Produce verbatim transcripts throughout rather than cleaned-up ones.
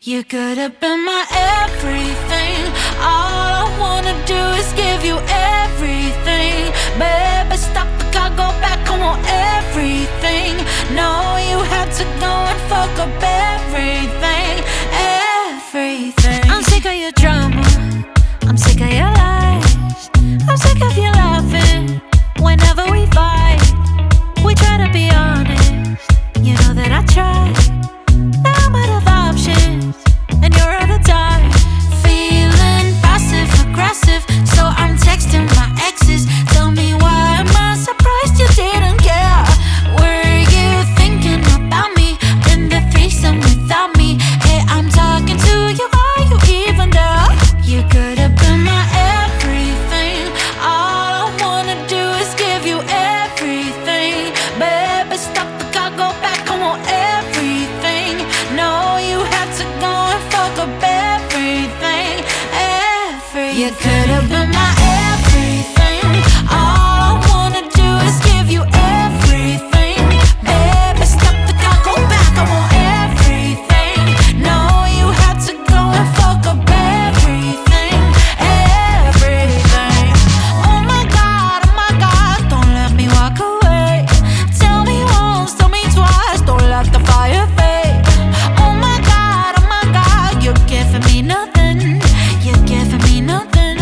You could have been my everything. All I wanna do is give you everything. Baby, stop the car, go back, I want everything. No, you had to go and fuck up everything. Everything. I'm sick of your drama, I'm sick of your lies, I'm sick of you laughing whenever we fight. We try to be honest, you know that I try. Now I'm out of options, and you're out of time. Feeling passive aggressive, so I'm texting my exes. Tell me why am I surprised you didn't care? Were you thinking about me in the threesome without me? Hey, I'm talking to you, are you even there? You could have been my everything. All I wanna do is give you everything. Baby, stop the car, go back, I want everything. No, you had to go and fuck up everything, everything. You could have been my everything. All I wanna do is give you everything. Baby, stop the car, go back, I want everything. No, you had to go and fuck up everything, everything. Oh my God, oh my God, don't let me walk away. Tell me once, tell me twice, don't let the fire fade. Oh my God, oh my God, you're giving me nothing, you're giving me nothing.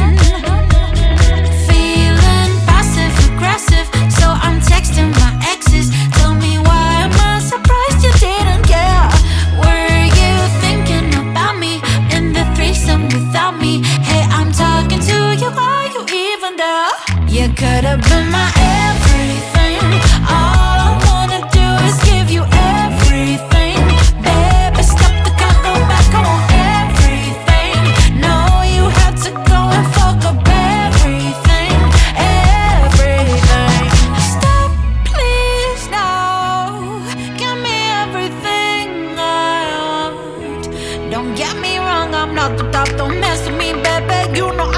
Feeling passive aggressive, so I'm texting my exes. Tell me why am I surprised you didn't care? Were you thinking about me in the threesome without me? Hey, I'm talking to you, are you even there? You could have been my everything. All I wanna do is give you everything. Baby, stop the car, go back, I want everything. No, you had to go and fuck up everything, everything. Stop, please, now. Give me everything I want. Don't get me wrong, I'm not the top, don't mess with me, baby. You know